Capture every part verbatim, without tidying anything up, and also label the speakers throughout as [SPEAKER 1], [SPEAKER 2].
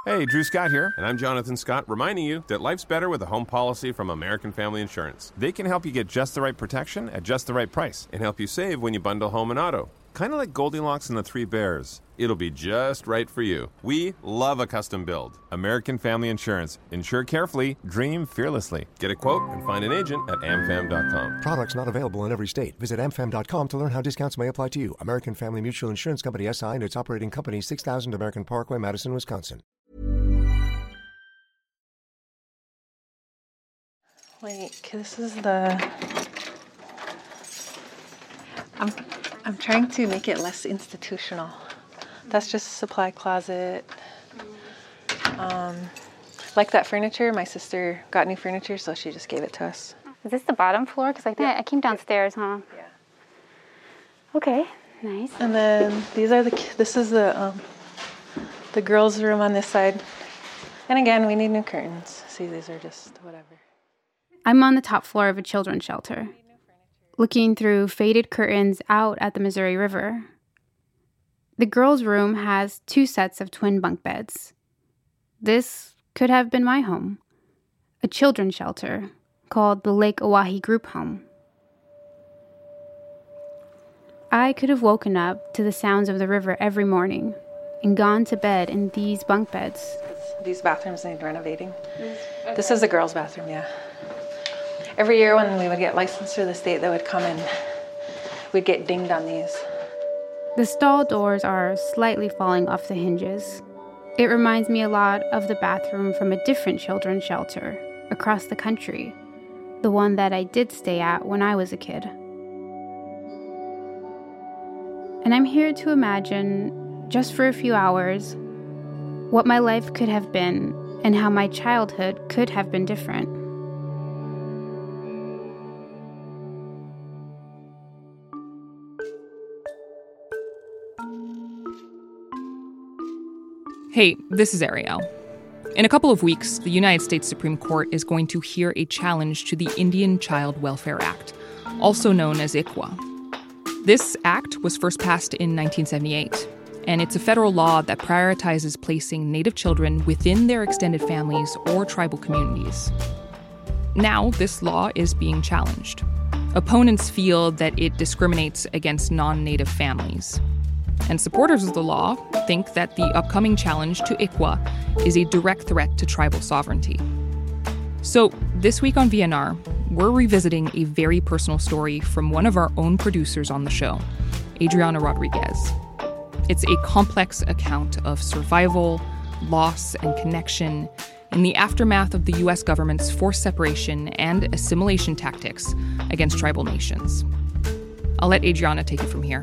[SPEAKER 1] Hey, Drew Scott here, and I'm Jonathan Scott, reminding you that life's better with a home policy from American Family Insurance. They can help you get just the right protection at just the right price and help you save when you bundle home and auto. Kind of like Goldilocks and the Three Bears. It'll be just right for you. We love a custom build. American Family Insurance. Insure carefully, dream fearlessly. Get a quote and find an agent at am fam dot com.
[SPEAKER 2] Products not available in every state. Visit am fam dot com to learn how discounts may apply to you. American Family Mutual Insurance Company S I and its operating company, six thousand American Parkway, Madison, Wisconsin.
[SPEAKER 3] Like, this is the... I'm, I'm trying to make it less institutional. That's just a supply closet. Um, like that furniture, my sister got new furniture, so she just gave it to us.
[SPEAKER 4] Is this the bottom floor? Because I think yeah. I came downstairs, huh?
[SPEAKER 3] Yeah.
[SPEAKER 4] Okay, nice.
[SPEAKER 3] And then these are the, this is the, um, the girls' room on this side. And again, we need new curtains. See, these are just whatever.
[SPEAKER 4] I'm on the top floor of a children's shelter, looking through faded curtains out at the Missouri River. The girls' room has two sets of twin bunk beds. This could have been my home, a children's shelter called the Lake Oahe Group Home. I could have woken up to the sounds of the river every morning and gone to bed in these bunk beds.
[SPEAKER 3] These bathrooms need renovating. Okay. This is a girls' bathroom, yeah. Every year when we would get licensed through the state, they would come and we'd get dinged on these.
[SPEAKER 4] The stall doors are slightly falling off the hinges. It reminds me a lot of the bathroom from a different children's shelter across the country, the one that I did stay at when I was a kid. And I'm here to imagine, just for a few hours, what my life could have been and how my childhood could have been different.
[SPEAKER 5] Hey, this is Ariel. In a couple of weeks, the United States Supreme Court is going to hear a challenge to the Indian Child Welfare Act, also known as I C W A. This act was first passed in nineteen seventy-eight, and it's a federal law that prioritizes placing Native children within their extended families or tribal communities. Now, this law is being challenged. Opponents feel that it discriminates against non-Native families. And supporters of the law think that the upcoming challenge to I C W A is a direct threat to tribal sovereignty. So this week on V N R, we're revisiting a very personal story from one of our own producers on the show, Adriana Rodriguez. It's a complex account of survival, loss, and connection in the aftermath of the U S government's forced separation and assimilation tactics against tribal nations. I'll let Adriana take it from here.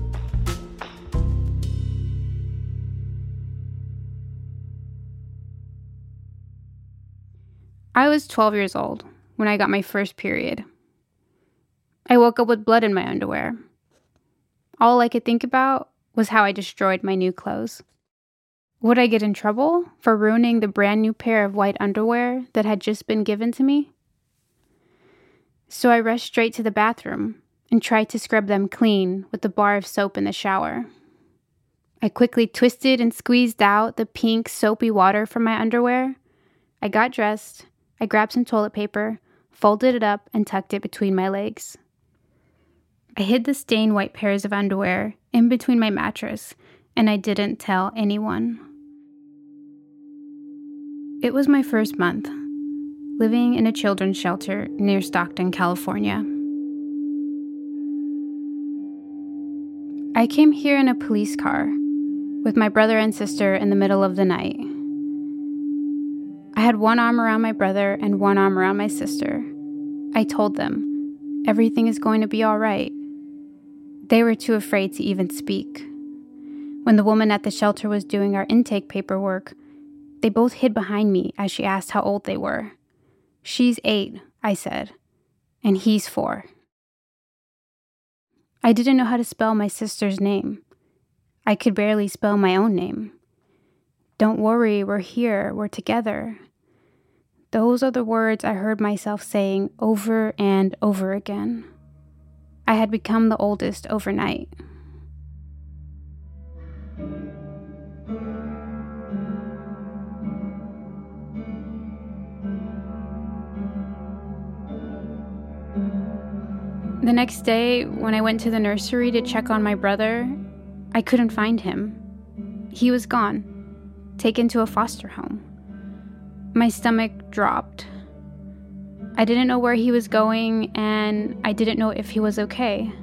[SPEAKER 4] I was twelve years old when I got my first period. I woke up with blood in my underwear. All I could think about was how I destroyed my new clothes. Would I get in trouble for ruining the brand new pair of white underwear that had just been given to me? So I rushed straight to the bathroom and tried to scrub them clean with the bar of soap in the shower. I quickly twisted and squeezed out the pink soapy water from my underwear. I got dressed. I grabbed some toilet paper, folded it up, and tucked it between my legs. I hid the stained white pairs of underwear in between my mattress, and I didn't tell anyone. It was my first month, living in a children's shelter near Stockton, California. I came here in a police car with my brother and sister in the middle of the night. I had one arm around my brother and one arm around my sister. I told them, everything is going to be all right. They were too afraid to even speak. When the woman at the shelter was doing our intake paperwork, they both hid behind me as she asked how old they were. She's eight, I said, and he's four. I didn't know how to spell my sister's name. I could barely spell my own name. Don't worry, we're here, we're together. Those are the words I heard myself saying over and over again. I had become the oldest overnight. The next day, when I went to the nursery to check on my brother, I couldn't find him. He was gone, taken to a foster home. My stomach dropped. I didn't know where he was going, and I didn't know if he was okay.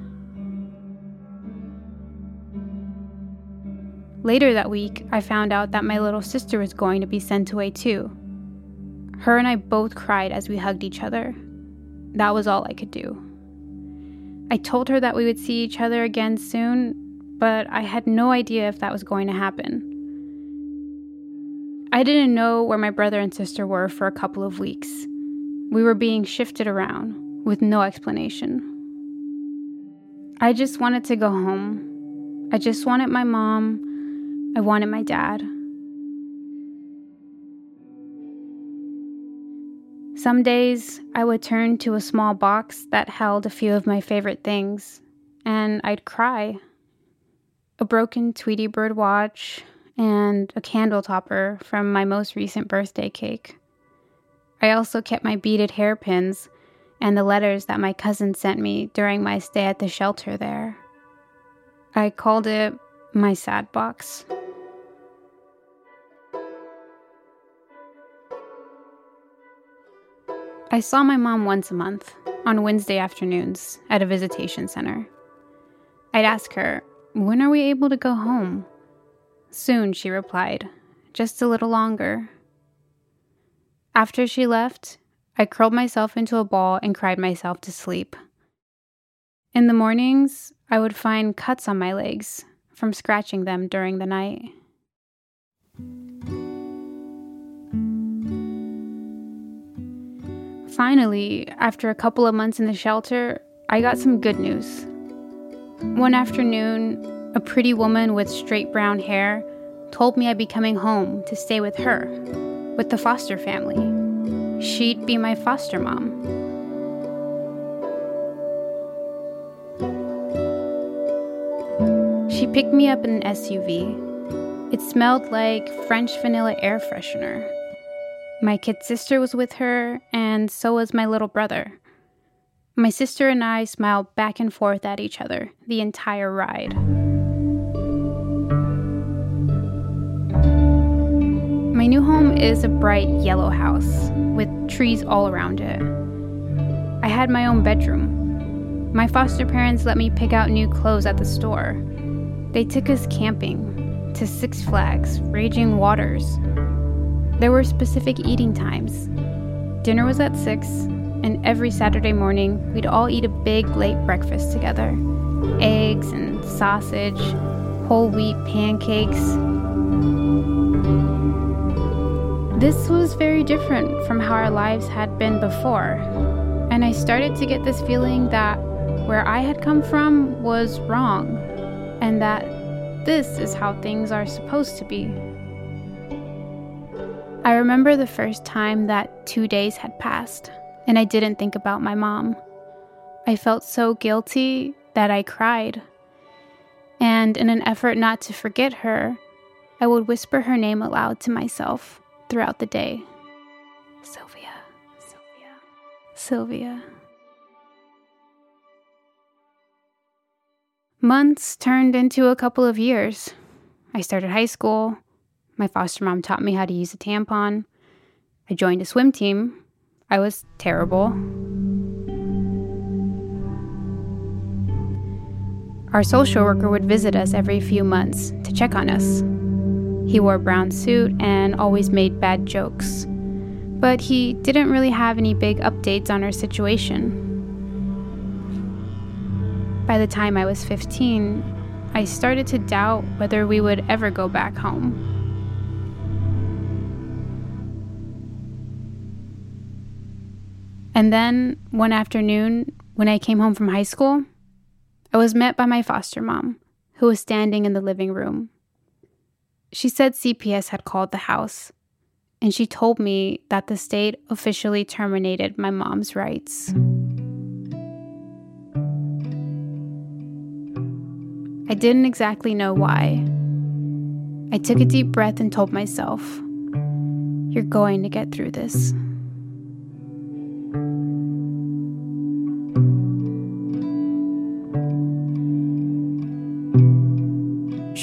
[SPEAKER 4] Later that week, I found out that my little sister was going to be sent away too. Her and I both cried as we hugged each other. That was all I could do. I told her that we would see each other again soon, but I had no idea if that was going to happen. I didn't know where my brother and sister were for a couple of weeks. We were being shifted around with no explanation. I just wanted to go home. I just wanted my mom. I wanted my dad. Some days, I would turn to a small box that held a few of my favorite things, and I'd cry. A broken Tweety Bird watch and a candle topper from my most recent birthday cake. I also kept my beaded hairpins and the letters that my cousin sent me during my stay at the shelter there. I called it my sad box. I saw my mom once a month, on Wednesday afternoons, at a visitation center. I'd ask her, "When are we able to go home?" "Soon," she replied, "just a little longer." After she left, I curled myself into a ball and cried myself to sleep. In the mornings, I would find cuts on my legs from scratching them during the night. Finally, after a couple of months in the shelter, I got some good news. One afternoon, a pretty woman with straight brown hair told me I'd be coming home to stay with her, with the foster family. She'd be my foster mom. She picked me up in an S U V. It smelled like French vanilla air freshener. My kid sister was with her, and so was my little brother. My sister and I smiled back and forth at each other the entire ride. My new home is a bright yellow house with trees all around it. I had my own bedroom. My foster parents let me pick out new clothes at the store. They took us camping, to Six Flags, Raging Waters. There were specific eating times. Dinner was at six, and every Saturday morning, we'd all eat a big late breakfast together. Eggs and sausage, whole wheat pancakes. This was very different from how our lives had been before, and I started to get this feeling that where I had come from was wrong, and that this is how things are supposed to be. I remember the first time that two days had passed, and I didn't think about my mom. I felt so guilty that I cried. And in an effort not to forget her, I would whisper her name aloud to myself throughout the day. Sylvia, Sylvia, Sylvia. Months turned into a couple of years. I started high school. My foster mom taught me how to use a tampon. I joined a swim team. I was terrible. Our social worker would visit us every few months to check on us. He wore a brown suit and always made bad jokes. But he didn't really have any big updates on our situation. By the time I was fifteen, I started to doubt whether we would ever go back home. And then, one afternoon, when I came home from high school, I was met by my foster mom, who was standing in the living room. She said C P S had called the house, and she told me that the state officially terminated my mom's rights. I didn't exactly know why. I took a deep breath and told myself, "You're going to get through this."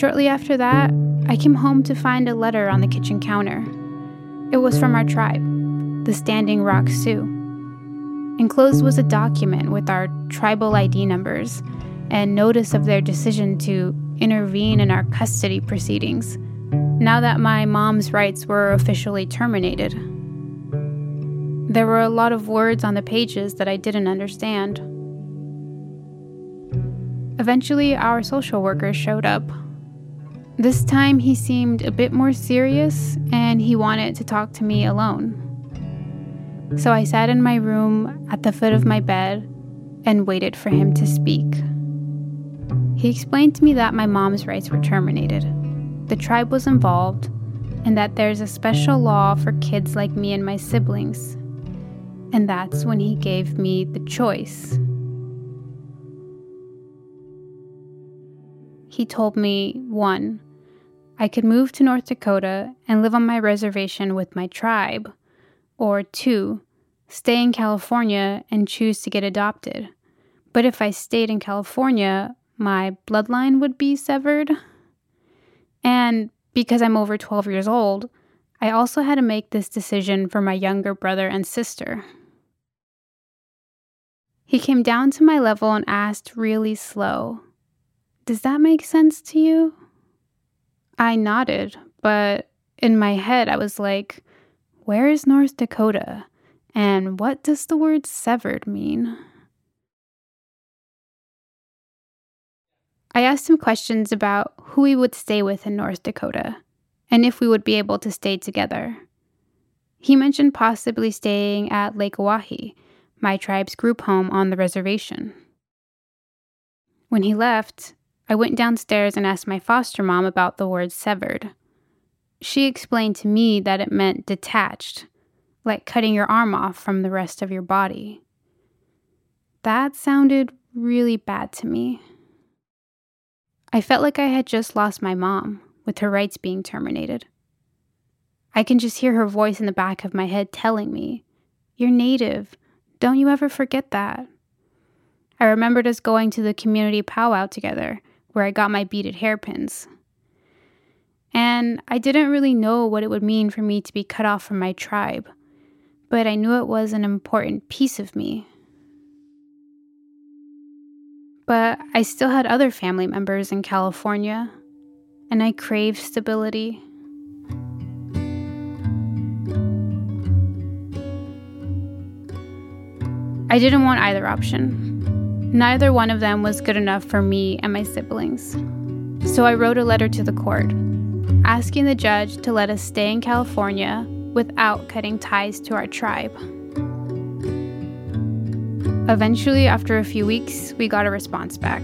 [SPEAKER 4] Shortly after that, I came home to find a letter on the kitchen counter. It was from our tribe, the Standing Rock Sioux. Enclosed was a document with our tribal I D numbers and notice of their decision to intervene in our custody proceedings, now that my mom's rights were officially terminated. There were a lot of words on the pages that I didn't understand. Eventually, our social worker showed up. This time, he seemed a bit more serious, and he wanted to talk to me alone. So I sat in my room at the foot of my bed and waited for him to speak. He explained to me that my mom's rights were terminated, the tribe was involved, and that there's a special law for kids like me and my siblings. And that's when he gave me the choice. He told me, one, I could move to North Dakota and live on my reservation with my tribe, or two, stay in California and choose to get adopted. But if I stayed in California, my bloodline would be severed. And because I'm over twelve years old, I also had to make this decision for my younger brother and sister. He came down to my level and asked really slow, "Does that make sense to you?" I nodded, but in my head I was like, where is North Dakota? And what does the word severed mean? I asked him questions about who we would stay with in North Dakota, and if we would be able to stay together. He mentioned possibly staying at Lake Oahe, my tribe's group home on the reservation. When he left, I went downstairs and asked my foster mom about the word severed. She explained to me that it meant detached, like cutting your arm off from the rest of your body. That sounded really bad to me. I felt like I had just lost my mom, with her rights being terminated. I can just hear her voice in the back of my head telling me, "You're Native. Don't you ever forget that." I remembered us going to the community powwow together, where I got my beaded hairpins. And I didn't really know what it would mean for me to be cut off from my tribe, but I knew it was an important piece of me. But I still had other family members in California, and I craved stability. I didn't want either option. Neither one of them was good enough for me and my siblings. So I wrote a letter to the court, asking the judge to let us stay in California without cutting ties to our tribe. Eventually, after a few weeks, we got a response back.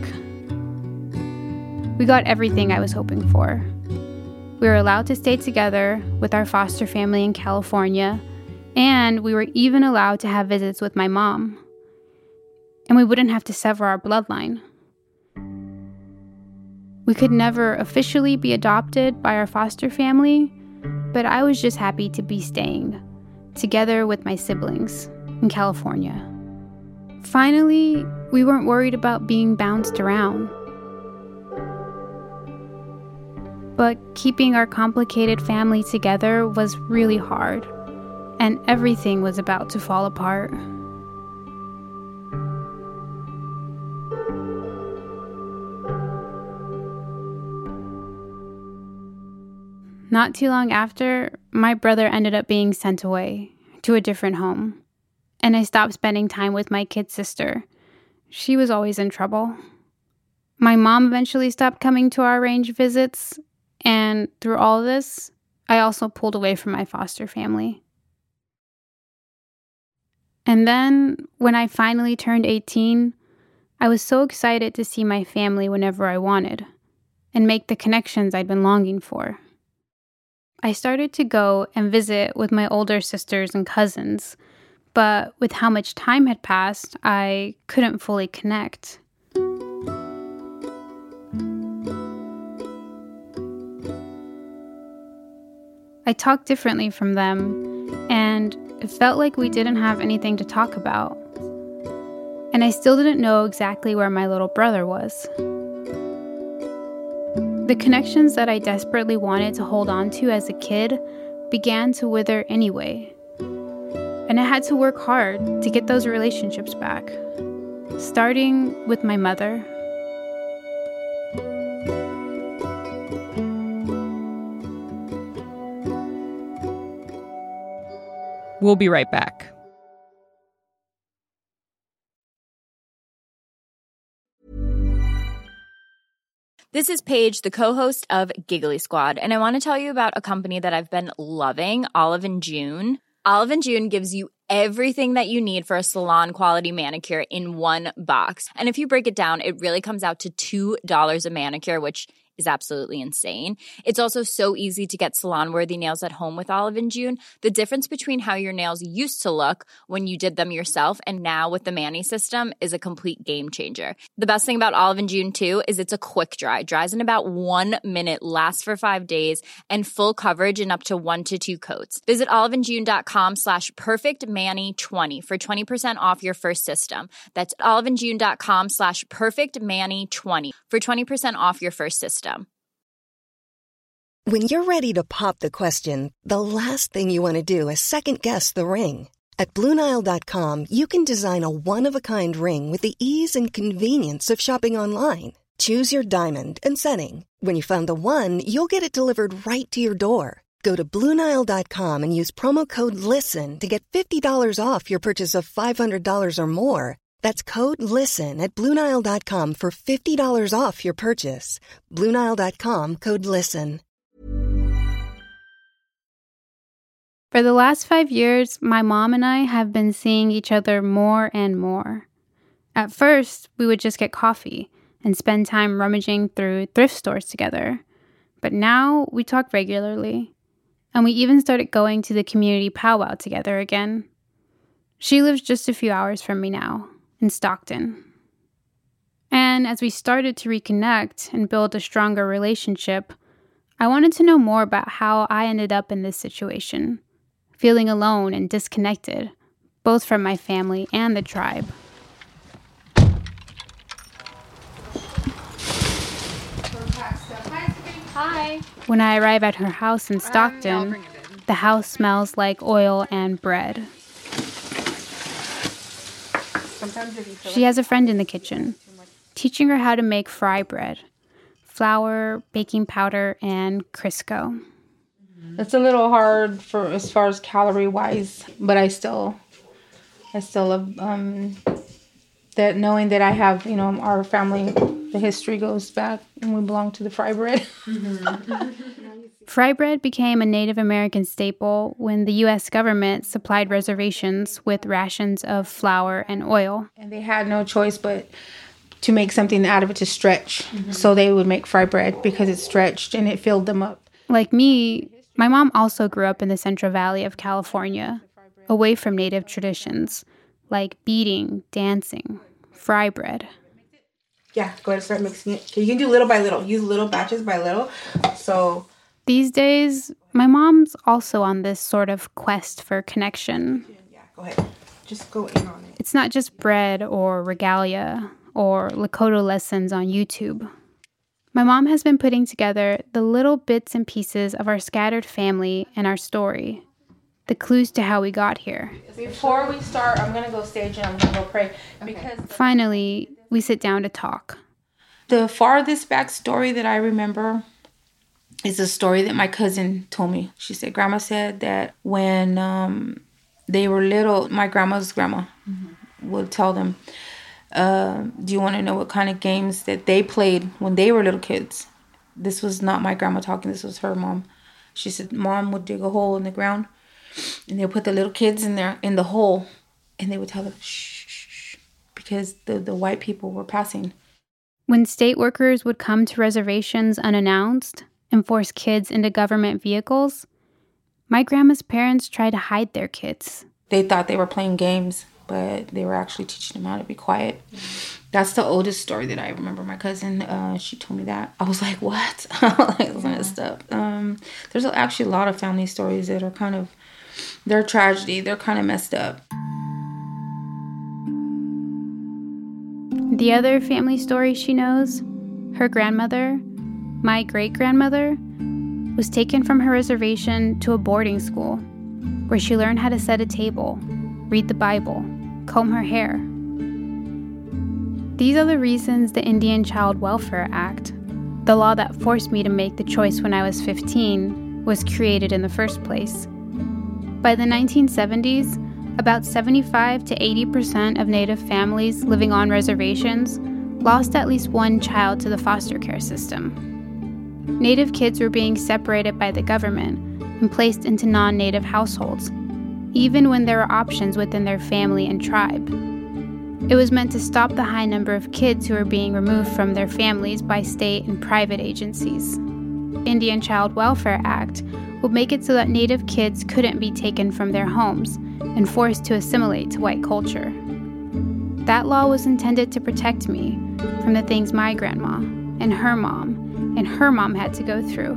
[SPEAKER 4] We got everything I was hoping for. We were allowed to stay together with our foster family in California, and we were even allowed to have visits with my mom. And we wouldn't have to sever our bloodline. We could never officially be adopted by our foster family, but I was just happy to be staying, together with my siblings, in California. Finally, we weren't worried about being bounced around. But keeping our complicated family together was really hard, and everything was about to fall apart. Not too long after, my brother ended up being sent away to a different home, and I stopped spending time with my kid sister. She was always in trouble. My mom eventually stopped coming to our arranged visits, and through all this, I also pulled away from my foster family. And then, when I finally turned eighteen, I was so excited to see my family whenever I wanted, and make the connections I'd been longing for. I started to go and visit with my older sisters and cousins, but with how much time had passed, I couldn't fully connect. I talked differently from them, and it felt like we didn't have anything to talk about. And I still didn't know exactly where my little brother was. The connections that I desperately wanted to hold on to as a kid began to wither anyway. And I had to work hard to get those relationships back, starting with my mother.
[SPEAKER 5] We'll be right back.
[SPEAKER 6] This is Paige, the co-host of Giggly Squad, and I want to tell you about a company that I've been loving, Olive and June. Olive and June gives you everything that you need for a salon-quality manicure in one box. And if you break it down, it really comes out to two dollars a manicure, which is absolutely insane. It's also so easy to get salon-worthy nails at home with Olive and June. The difference between how your nails used to look when you did them yourself and now with the Mani system is a complete game changer. The best thing about Olive and June, too, is it's a quick dry. Dries in about one minute, lasts for five days, and full coverage in up to one to two coats. Visit oliveandjune.com slash perfectmani20 for twenty percent off your first system. That's oliveandjune.com slash perfectmani20 for twenty percent off your first system.
[SPEAKER 7] When you're ready to pop the question, the last thing you want to do is second-guess the ring. At Blue Nile dot com, you can design a one-of-a-kind ring with the ease and convenience of shopping online. Choose your diamond and setting. When you find the one, you'll get it delivered right to your door. Go to Blue Nile dot com and use promo code LISTEN to get fifty dollars off your purchase of five hundred dollars or more. That's code LISTEN at Blue Nile dot com for fifty dollars off your purchase. Blue Nile dot com, code LISTEN.
[SPEAKER 4] For the last five years, my mom and I have been seeing each other more and more. At first, we would just get coffee and spend time rummaging through thrift stores together. But now we talk regularly, and we even started going to the community powwow together again. She lives just a few hours from me now, in Stockton. And as we started to reconnect and build a stronger relationship, I wanted to know more about how I ended up in this situation, feeling alone and disconnected, both from my family and the tribe.
[SPEAKER 6] Hi.
[SPEAKER 4] When I arrive at her house in Stockton, the house smells like oil and bread. She has a friend in the kitchen, teaching her how to make fry bread, flour, baking powder, and Crisco.
[SPEAKER 8] It's a little hard for as far as calorie wise, but I still, I still love um, that knowing that I have, you know, our family, the history goes back and we belong to the fry bread.
[SPEAKER 4] Fry bread became a Native American staple when the U S government supplied reservations with rations of flour and oil.
[SPEAKER 8] And they had no choice but to make something out of it to stretch. Mm-hmm. So they would make fry bread because it stretched and it filled them up.
[SPEAKER 4] Like me, my mom also grew up in the Central Valley of California, away from Native traditions, like beading, dancing, fry bread.
[SPEAKER 9] Yeah, go ahead and start mixing it. You can do little by little. Use little batches by little. So
[SPEAKER 4] these days, my mom's also on this sort of quest for connection.
[SPEAKER 9] Yeah, go ahead. Just go in on it.
[SPEAKER 4] It's not just bread or regalia or Lakota lessons on YouTube. My mom has been putting together the little bits and pieces of our scattered family and our story, the clues to how we got here.
[SPEAKER 8] Before we start, I'm going to go stage and I'm going to go pray. Because
[SPEAKER 4] finally, we sit down to talk.
[SPEAKER 8] The farthest back story that I remember is a story that my cousin told me. She said, Grandma said that when um, they were little, my grandma's grandma mm-hmm. would tell them, Uh, do you want to know what kind of games that they played when they were little kids? This was not my grandma talking. This was her mom. She said mom would dig a hole in the ground and they would put the little kids in there in the hole and they would tell them shh, shh, shh because the, the white people were passing.
[SPEAKER 4] When state workers would come to reservations unannounced and force kids into government vehicles, my grandma's parents tried to hide their kids.
[SPEAKER 8] They thought they were playing games, but they were actually teaching them how to be quiet. That's the oldest story that I remember. My cousin, uh, she told me that. I was like, what? Like, that's messed up. Um, there's actually a lot of family stories that are kind of, they're tragedy. They're kind of messed up.
[SPEAKER 4] The other family story she knows, her grandmother, My great-grandmother was taken from her reservation to a boarding school where she learned how to set a table, read the Bible, comb her hair. These are the reasons the Indian Child Welfare Act, the law that forced me to make the choice when I was fifteen, was created in the first place. By the nineteen seventies, about seventy-five to eighty percent of Native families living on reservations lost at least one child to the foster care system. Native kids were being separated by the government and placed into non-Native households, even when there were options within their family and tribe. It was meant to stop the high number of kids who were being removed from their families by state and private agencies. The Indian Child Welfare Act would make it so that Native kids couldn't be taken from their homes and forced to assimilate to white culture. That law was intended to protect me from the things my grandma and her mom and her mom had to go through.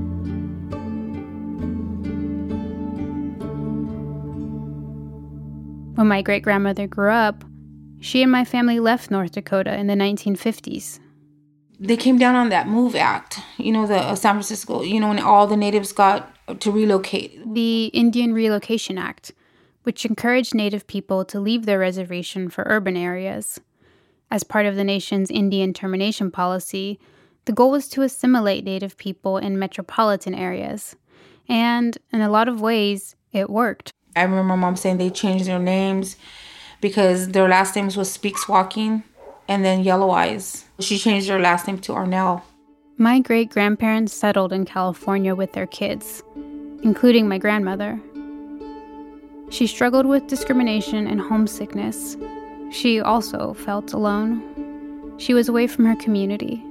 [SPEAKER 4] When my great-grandmother grew up, she and my family left North Dakota in the nineteen fifties.
[SPEAKER 8] They came down on that MOVE Act, you know, the uh, San Francisco, you know, when all the natives got to relocate.
[SPEAKER 4] The Indian Relocation Act, which encouraged Native people to leave their reservation for urban areas. As part of the nation's Indian termination policy, the goal was to assimilate Native people in metropolitan areas. And in a lot of ways, it worked.
[SPEAKER 8] I remember my mom saying they changed their names because their last names was Speaks Walking and then Yellow Eyes. She changed her last name to Arnell.
[SPEAKER 4] My great-grandparents settled in California with their kids, including my grandmother. She struggled with discrimination and homesickness. She also felt alone. She was away from her community.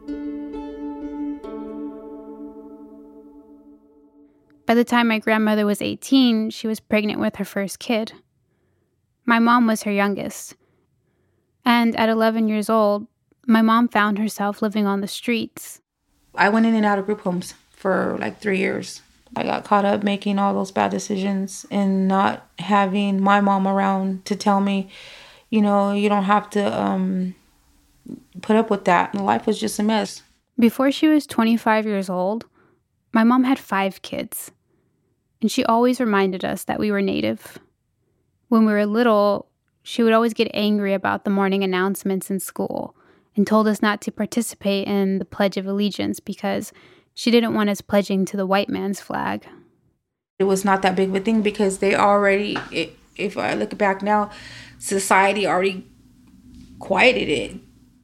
[SPEAKER 4] By the time my grandmother was eighteen, she was pregnant with her first kid. My mom was her youngest. And at eleven years old, my mom found herself living on the streets.
[SPEAKER 8] I went in and out of group homes for like three years. I got caught up making all those bad decisions and not having my mom around to tell me, you know, you don't have to um, put up with that. And life was just a mess.
[SPEAKER 4] Before she was twenty-five years old, my mom had five kids. And she always reminded us that we were Native. When we were little, she would always get angry about the morning announcements in school and told us not to participate in the Pledge of Allegiance because she didn't want us pledging to the white man's flag.
[SPEAKER 8] It was not that big of a thing because they already, it, if I look back now, society already quieted it.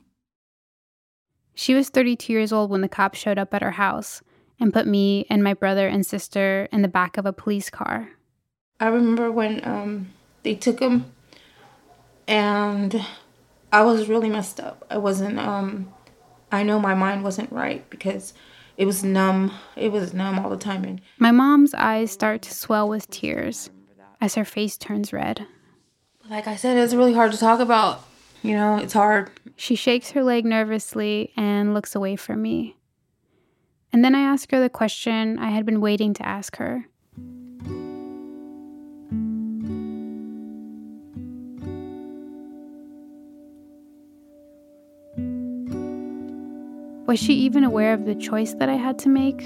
[SPEAKER 4] She was thirty-two years old when the cops showed up at her house and put me and my brother and sister in the back of a police car.
[SPEAKER 8] I remember when um, they took him and I was really messed up. I wasn't, um, I know my mind wasn't right because it was numb. It was numb all the time. And
[SPEAKER 4] my mom's eyes start to swell with tears as her face turns red.
[SPEAKER 8] Like I said, it's really hard to talk about. You know, it's hard.
[SPEAKER 4] She shakes her leg nervously and looks away from me. And then I ask her the question I had been waiting to ask her. Was she even aware of the choice that I had to make?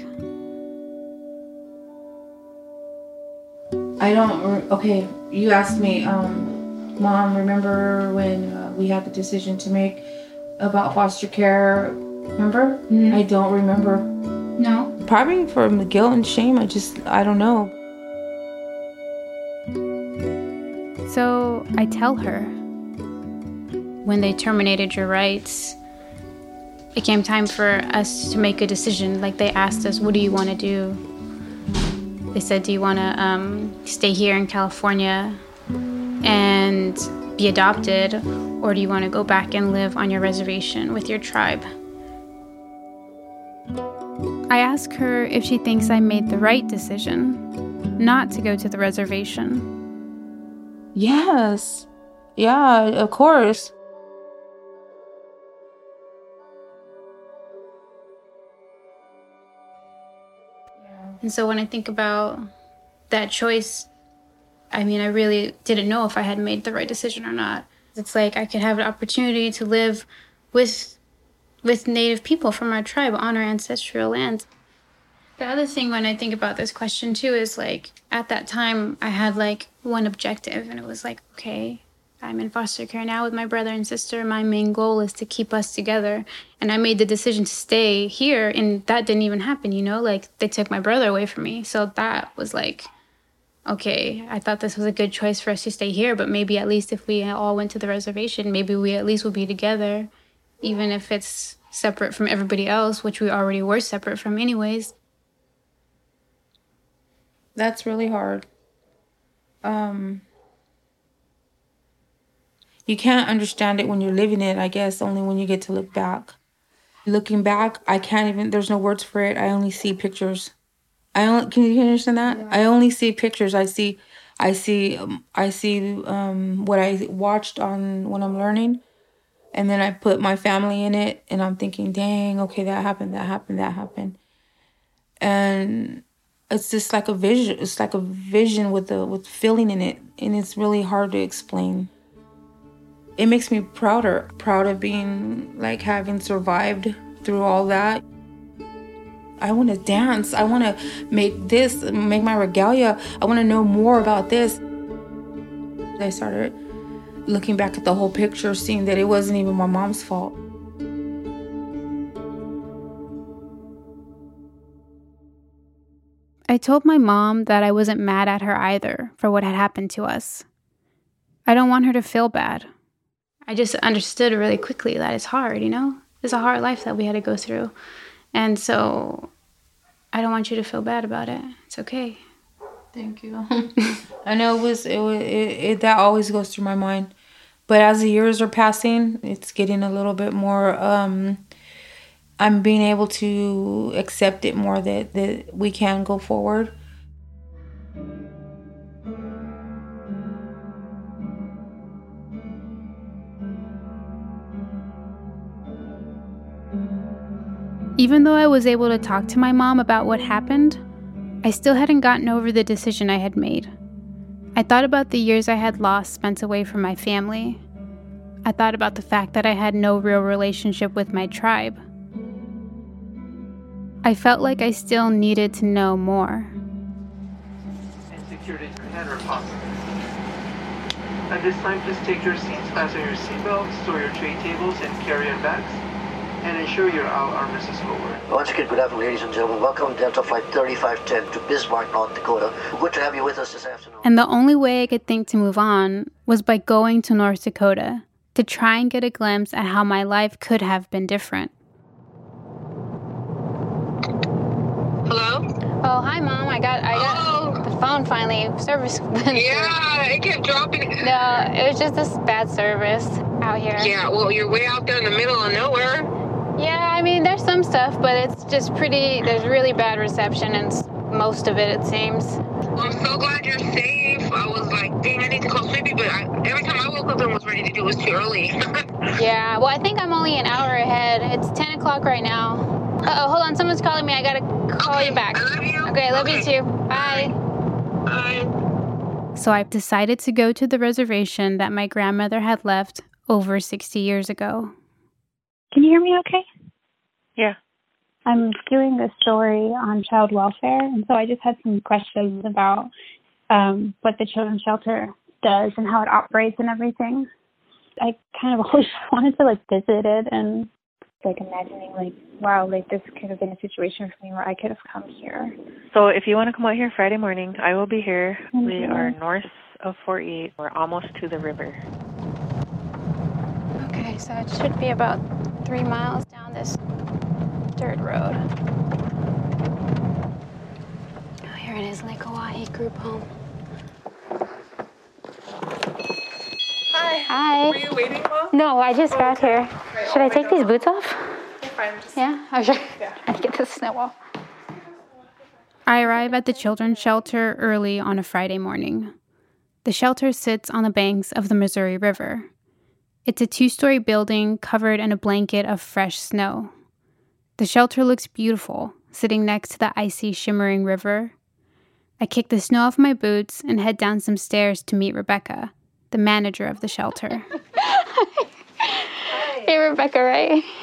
[SPEAKER 8] I don't, okay, you asked me, um, Mom, remember when uh, we had the decision to make about foster care? Remember? Mm-hmm. I don't remember.
[SPEAKER 4] No.
[SPEAKER 8] Probably from the guilt and shame, I just, I don't know.
[SPEAKER 4] So I tell her, when they terminated your rights, it came time for us to make a decision. Like they asked us, what do you want to do? They said, do you want to um, stay here in California and be adopted, or do you want to go back and live on your reservation with your tribe? I ask her if she thinks I made the right decision not to go to the reservation.
[SPEAKER 8] Yes. Yeah, of course.
[SPEAKER 4] And so when I think about that choice, I mean, I really didn't know if I had made the right decision or not. It's like I could have an opportunity to live with with Native people from our tribe on our ancestral lands. The other thing when I think about this question too is like, at that time I had like one objective, and it was like, okay, I'm in foster care now with my brother and sister. My main goal is to keep us together. And I made the decision to stay here, and that didn't even happen, you know? Like, they took my brother away from me. So that was like, okay, I thought this was a good choice for us to stay here, but maybe at least if we all went to the reservation, maybe we at least would be together, even if it's separate from everybody else, which we already were separate from anyways.
[SPEAKER 8] That's really hard. Um... You can't understand it when you're living it, I guess, only when you get to look back. Looking back, I can't even, there's no words for it. I only see pictures. I only, can you understand that? Yeah. I only see pictures. I see, I see, um, I see um, what I watched on when I'm learning. And then I put my family in it, and I'm thinking, dang, okay, that happened, that happened, that happened. And it's just like a vision. It's like a vision with a, with feeling in it. And it's really hard to explain. It makes me prouder, proud of being, like, having survived through all that. I want to dance. I want to make this, make my regalia. I want to know more about this. I started looking back at the whole picture, seeing that it wasn't even my mom's fault.
[SPEAKER 4] I told my mom that I wasn't mad at her either for what had happened to us. I don't want her to feel bad. I just understood really quickly that it's hard, you know? It's a hard life that we had to go through. And so I don't want you to feel bad about it. It's okay.
[SPEAKER 8] Thank you. I know it was, it, it, it that always goes through my mind. But as the years are passing, it's getting a little bit more, um, I'm being able to accept it more, that, that we can go forward.
[SPEAKER 4] Even though I was able to talk to my mom about what happened, I still hadn't gotten over the decision I had made. I thought about the years I had lost spent away from my family. I thought about the fact that I had no real relationship with my tribe. I felt like I still needed to know more.
[SPEAKER 10] And secured in your head or pocket. At this time, please take your seats, fasten your seatbelts, store your tray tables and carry-on bags, and ensure your armrests is forward.
[SPEAKER 11] Once again, good afternoon, ladies and gentlemen. Welcome to Delta Flight thirty-five ten to Bismarck, North Dakota. Good to have you with us this afternoon.
[SPEAKER 4] And the only way I could think to move on was by going to North Dakota to try and get a glimpse at how my life could have been different.
[SPEAKER 12] Hello?
[SPEAKER 4] Oh, hi, Mom. I got I got
[SPEAKER 12] oh.
[SPEAKER 4] the phone finally. Service.
[SPEAKER 12] Yeah, it kept dropping.
[SPEAKER 4] No, it was just this bad service out here.
[SPEAKER 12] Yeah, well, you're way out there in the middle of nowhere.
[SPEAKER 4] Yeah, I mean, there's some stuff, but it's just pretty, there's really bad reception, and most of it, it seems.
[SPEAKER 12] Well, I'm so glad you're safe. I was like, dang, I need to call Sweepy, but I, every time I woke up and was ready to do it was too early.
[SPEAKER 4] Yeah, well, I think I'm only an hour ahead. It's ten o'clock right now. Uh-oh, hold on, someone's calling me. I gotta call
[SPEAKER 12] okay,
[SPEAKER 4] you back.
[SPEAKER 12] I love you.
[SPEAKER 4] Okay, I love
[SPEAKER 12] okay.
[SPEAKER 4] you too. Bye.
[SPEAKER 12] Bye.
[SPEAKER 4] So I've decided to go to the reservation that my grandmother had left over sixty years ago.
[SPEAKER 13] Can you hear me okay?
[SPEAKER 14] Yeah.
[SPEAKER 13] I'm doing a story on child welfare, and so I just had some questions about um, what the children's shelter does and how it operates and everything. I kind of always wanted to, like, visit it and, like, imagining, like, wow, like, this could have been a situation for me where I could have come here.
[SPEAKER 14] So if you want to come out here Friday morning, I will be here.
[SPEAKER 13] Thank
[SPEAKER 14] we
[SPEAKER 13] you.
[SPEAKER 14] are north of Fort Yates. We're almost to the river.
[SPEAKER 4] Okay, so it should be about three miles down this dirt road. Oh, here it is, Lake Oahe Group Home.
[SPEAKER 15] Hi.
[SPEAKER 4] Hi.
[SPEAKER 15] Were you waiting, Mom?
[SPEAKER 4] No, I just
[SPEAKER 15] oh,
[SPEAKER 4] got
[SPEAKER 15] okay.
[SPEAKER 4] here.
[SPEAKER 15] Right,
[SPEAKER 4] Should I take these boots off?
[SPEAKER 15] You're fine. Just...
[SPEAKER 4] Yeah? I'm sure.
[SPEAKER 15] Yeah.
[SPEAKER 4] I get the snow off. I arrive at the children's shelter early on a Friday morning. The shelter sits on the banks of the Missouri River. It's a two-story building covered in a blanket of fresh snow. The shelter looks beautiful, sitting next to the icy, shimmering river. I kick the snow off my boots and head down some stairs to meet Rebecca, the manager of the shelter.
[SPEAKER 15] Hi.
[SPEAKER 4] Hey, Rebecca, right?
[SPEAKER 15] Yeah.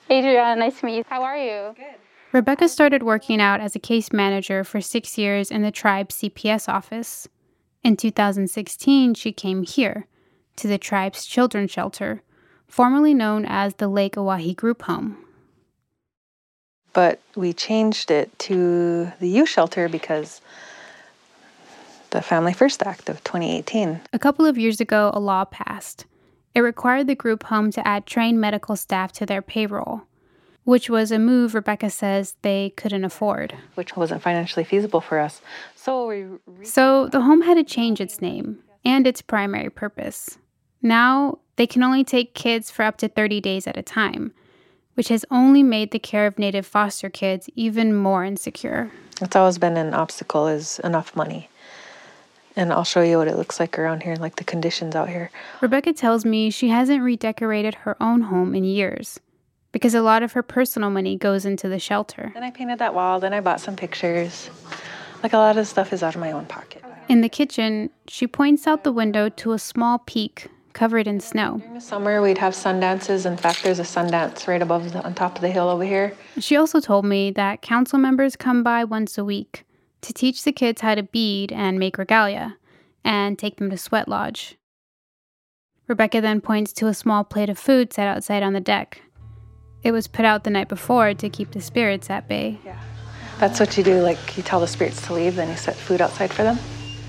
[SPEAKER 4] Adriana, nice to meet you. How are you? Good. Rebecca started working out as a case manager for six years in the tribe's C P S office. In two thousand sixteen, she came here, to the tribe's children's shelter, formerly known as the Lake Oahe Group Home.
[SPEAKER 3] But we changed it to the youth shelter because the Family First Act of twenty eighteen.
[SPEAKER 4] A couple of years ago, a law passed. It required the group home to add trained medical staff to their payroll, which was a move Rebecca says they couldn't afford.
[SPEAKER 3] Which wasn't financially feasible for us. So we re-
[SPEAKER 4] So the home had to change its name and its primary purpose. Now they can only take kids for up to thirty days at a time, which has only made the care of Native foster kids even more insecure.
[SPEAKER 3] It's always been an obstacle, is enough money. And I'll show you what it looks like around here, like the conditions out here.
[SPEAKER 4] Rebecca tells me she hasn't redecorated her own home in years because a lot of her personal money goes into the shelter.
[SPEAKER 3] Then I painted that wall, then I bought some pictures. Like a lot of stuff is out of my own pocket.
[SPEAKER 4] In the kitchen, she points out the window to a small peak covered in snow.
[SPEAKER 3] During the summer, we'd have sun dances. In fact, there's a sun dance right above the, on top of the hill over here.
[SPEAKER 4] She also told me that council members come by once a week to teach the kids how to bead and make regalia, and take them to Sweat Lodge. Rebecca then points to a small plate of food set outside on the deck. It was put out the night before to keep the spirits at bay.
[SPEAKER 3] Yeah, that's what you do, like you tell the spirits to leave, then you set food outside for them.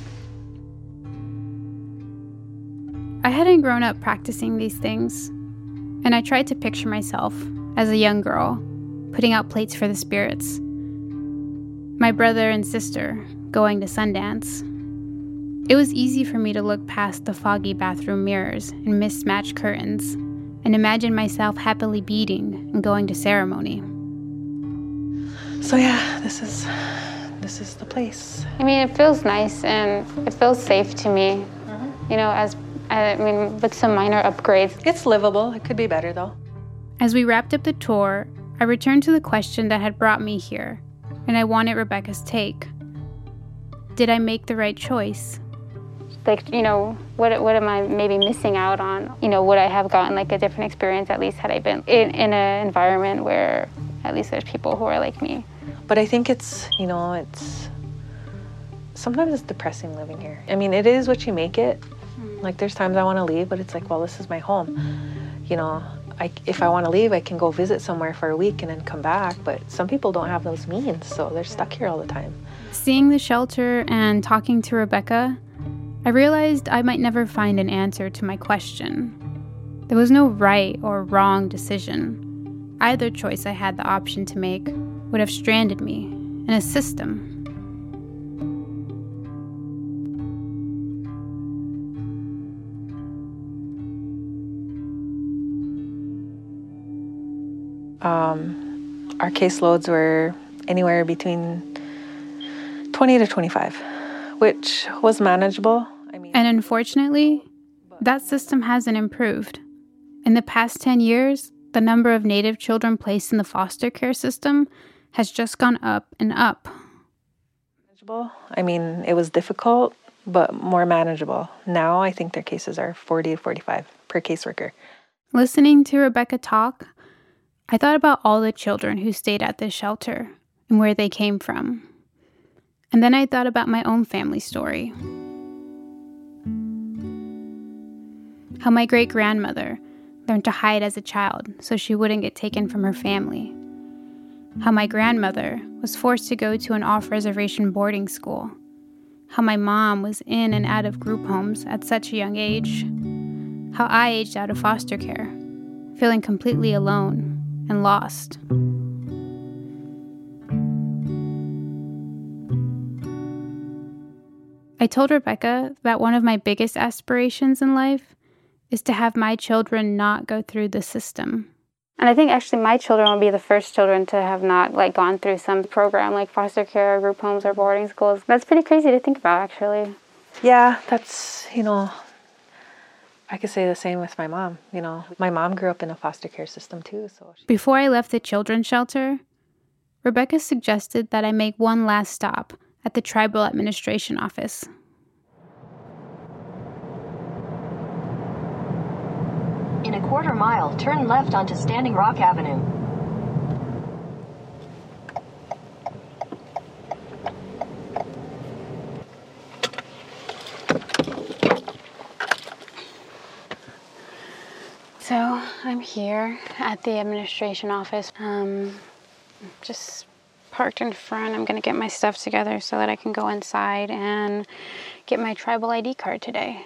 [SPEAKER 4] I hadn't grown up practicing these things, and I tried to picture myself as a young girl, putting out plates for the spirits. My brother and sister going to Sundance. It was easy for me to look past the foggy bathroom mirrors and mismatched curtains and imagine myself happily beading and going to ceremony.
[SPEAKER 3] So yeah, this is this is the place.
[SPEAKER 4] I mean, it feels nice and it feels safe to me. Mm-hmm. You know, as I mean, with some minor upgrades.
[SPEAKER 3] It's livable. It could be better though.
[SPEAKER 4] As we wrapped up the tour, I returned to the question that had brought me here, and I wanted Rebecca's take. Did I make the right choice? Like, you know, what what am I maybe missing out on? You know, would I have gotten like a different experience at least had I been in, in an environment where at least there's people who are like me?
[SPEAKER 3] But I think it's, you know, it's, sometimes it's depressing living here. I mean, it is what you make it. Mm. Like there's times I want to leave, but it's like, well, this is my home. You know, I, if I want to leave, I can go visit somewhere for a week and then come back. But some people don't have those means, so they're stuck here all the time.
[SPEAKER 4] Seeing the shelter and talking to Rebecca, I realized I might never find an answer to my question. There was no right or wrong decision. Either choice I had the option to make would have stranded me in a system.
[SPEAKER 3] Um, our caseloads were anywhere between twenty to twenty-five, which was manageable. I mean,
[SPEAKER 4] and unfortunately, that system hasn't improved. In the past ten years, the number of Native children placed in the foster care system has just gone up and up.
[SPEAKER 3] I mean, it was difficult, but more manageable. Now I think their cases are forty to forty-five per caseworker.
[SPEAKER 4] Listening to Rebecca talk, I thought about all the children who stayed at this shelter and where they came from. And then I thought about my own family story. How my great-grandmother learned to hide as a child so she wouldn't get taken from her family. How my grandmother was forced to go to an off-reservation boarding school. How my mom was in and out of group homes at such a young age. How I aged out of foster care, feeling completely alone and lost. I told Rebecca that one of my biggest aspirations in life is to have my children not go through the system. And I think actually my children will be the first children to have not like gone through some program like foster care, group homes, or boarding schools. That's pretty crazy to think about, actually.
[SPEAKER 3] Yeah, that's, you know, I could say the same with my mom. You know, my mom grew up in a foster care system too. So she...
[SPEAKER 4] Before I left the children's shelter, Rebecca suggested that I make one last stop at the tribal administration office.
[SPEAKER 16] In a quarter mile, turn left onto Standing Rock Avenue.
[SPEAKER 4] I'm here at the administration office. Um, just parked in front. I'm going to get my stuff together so that I can go inside and get my tribal I D card today.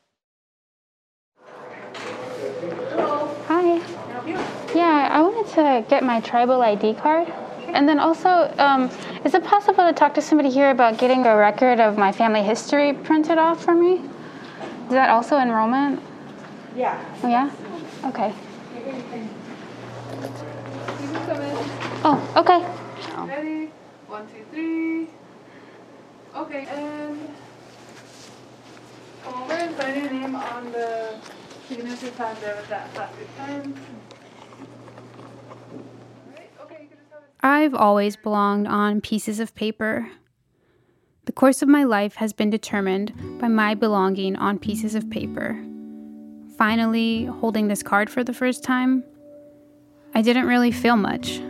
[SPEAKER 15] Hello.
[SPEAKER 4] Hi.
[SPEAKER 15] Can I help you?
[SPEAKER 4] Yeah, I wanted to get my tribal I D card. And then also, um, is it possible to talk to somebody here about getting a record of my family history printed off for me? Is that also enrollment?
[SPEAKER 15] Yeah.
[SPEAKER 4] Oh, yeah? Okay.
[SPEAKER 15] You can come in.
[SPEAKER 4] Oh, okay.
[SPEAKER 15] Ready? One, two, three. Okay, and come over and sign your name on the signature pad there with that plastic pen.
[SPEAKER 4] I've always belonged on pieces of paper. The course of my life has been determined by my belonging on pieces of paper. Finally, holding this card for the first time, I didn't really feel much.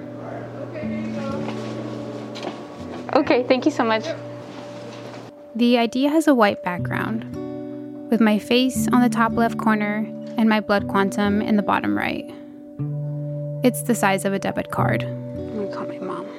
[SPEAKER 4] Okay, thank you so much. The I D has a white background, with my face on the top left corner and my blood quantum in the bottom right. It's the size of a debit card. I'm gonna call my mom.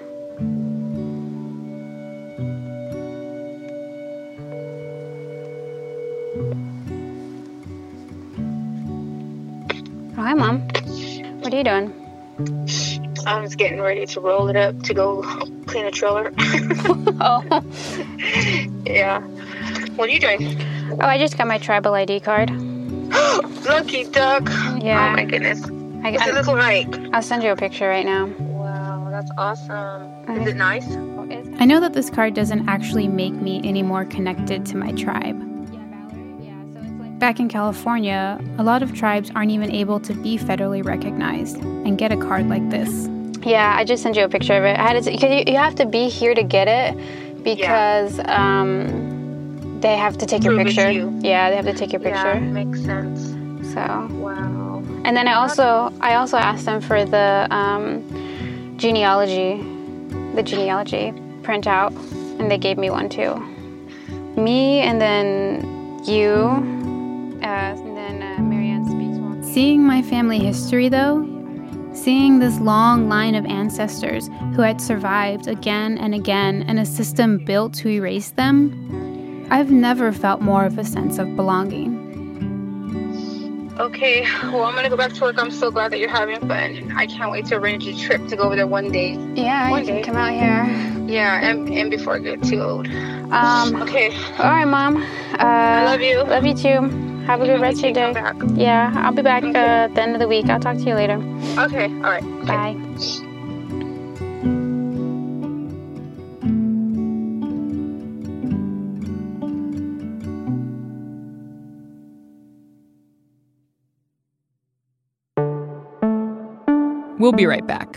[SPEAKER 4] Oh, hi, Mom. What are you doing?
[SPEAKER 12] I was getting ready to roll it up to go clean a trailer.
[SPEAKER 4] Oh.
[SPEAKER 12] Yeah. What are you doing?
[SPEAKER 4] Oh, I just got my tribal I D card.
[SPEAKER 12] Lucky duck.
[SPEAKER 4] Yeah.
[SPEAKER 12] Oh, my goodness.
[SPEAKER 4] I,
[SPEAKER 12] What's
[SPEAKER 4] I,
[SPEAKER 12] it look like?
[SPEAKER 4] I'll send you a picture right now.
[SPEAKER 12] Wow, that's awesome. Is it nice?
[SPEAKER 4] I know that this card doesn't actually make me any more connected to my tribe. Back in California, a lot of tribes aren't even able to be federally recognized and get a card like this. Yeah, I just sent you a picture of it. I had to, cause you, you have to be here to get it because yeah. um, they have to take
[SPEAKER 12] Prove
[SPEAKER 4] your picture.
[SPEAKER 12] You.
[SPEAKER 4] Yeah, they have to take your picture.
[SPEAKER 12] Yeah, makes sense.
[SPEAKER 4] So.
[SPEAKER 12] Wow.
[SPEAKER 4] And then I also I also asked them for the um, genealogy, the genealogy printout, and they gave me one too. Me and then you, uh, and then uh, Marianne speaks one. Seeing my family history though, seeing this long line of ancestors who had survived again and again in a system built to erase them, I've never felt more of a sense of belonging.
[SPEAKER 12] Okay, well, I'm going to go back to work. I'm so glad that you're having fun. I can't wait to arrange a trip to go over there one day.
[SPEAKER 4] Yeah,
[SPEAKER 12] one
[SPEAKER 4] you
[SPEAKER 12] day.
[SPEAKER 4] can come out here.
[SPEAKER 12] Yeah, and, and before I get too old.
[SPEAKER 4] Um,
[SPEAKER 12] okay.
[SPEAKER 4] All right, Mom. Uh,
[SPEAKER 12] I love you.
[SPEAKER 4] Love you too. Have a good rest of your day.
[SPEAKER 12] Back.
[SPEAKER 4] Yeah, I'll be back uh, at the end of the week. I'll talk to you later.
[SPEAKER 12] Okay, all right.
[SPEAKER 4] Bye.
[SPEAKER 5] We'll be right back.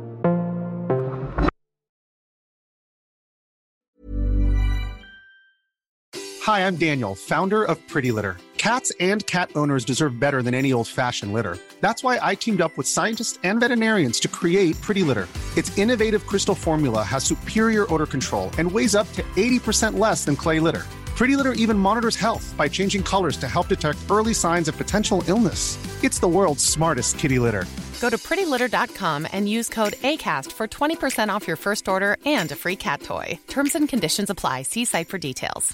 [SPEAKER 16] Hi, I'm Daniel, founder of Pretty Litter. Cats and cat owners deserve better than any old-fashioned litter. That's why I teamed up with scientists and veterinarians to create Pretty Litter. Its innovative crystal formula has superior odor control and weighs up to eighty percent less than clay litter. Pretty Litter even monitors health by changing colors to help detect early signs of potential illness. It's the world's smartest kitty litter.
[SPEAKER 17] Go to pretty litter dot com and use code ACAST for twenty percent off your first order and a free cat toy. Terms and conditions apply. See site for details.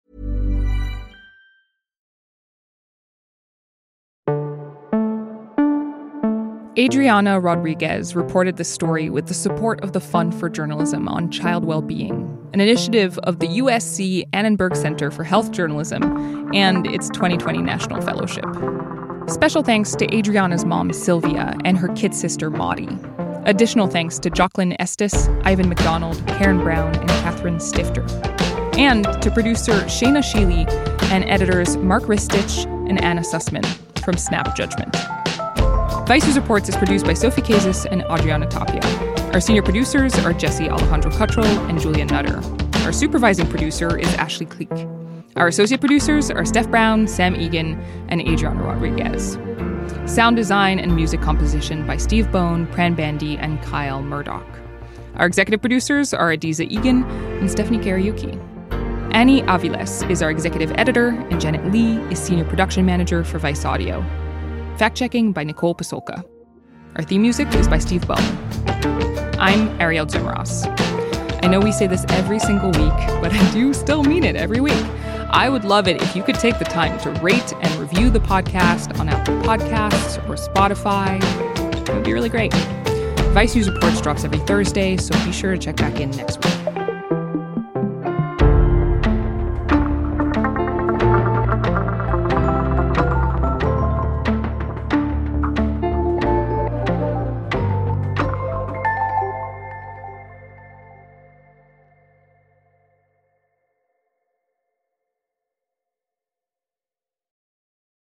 [SPEAKER 5] Adriana Rodriguez reported this story with the support of the Fund for Journalism on Child Wellbeing, an initiative of the U S C Annenberg Center for Health Journalism and its twenty twenty National Fellowship. Special thanks to Adriana's mom, Sylvia, and her kid sister, Maudie. Additional thanks to Jocelyn Estes, Ivan McDonald, Karen Brown, and Catherine Stifter. And to producer Shayna Sheely and editors Mark Ristich and Anna Sussman from Snap Judgment. Vice News Reports is produced by Sophie Kazis and Adriana Tapia. Our senior producers are Jesse Alejandro Cuttrell and Julia Nutter. Our supervising producer is Ashley Cleek. Our associate producers are Steph Brown, Sam Egan, and Adriana Rodriguez. Sound design and music composition by Steve Bone, Pran Bandy, and Kyle Murdoch. Our executive producers are Adiza Egan and Stephanie Kariuki. Annie Aviles is our executive editor, and Janet Lee is senior production manager for Vice Audio. Fact-checking by Nicole Pasolka. Our theme music is by Steve Bellman. I'm Ariel Zimros. I know we say this every single week, but I do still mean it every week. I would love it if you could take the time to rate and review the podcast on Apple Podcasts or Spotify. It would be really great. Vice News Reports drops every Thursday, so be sure to check back in next week.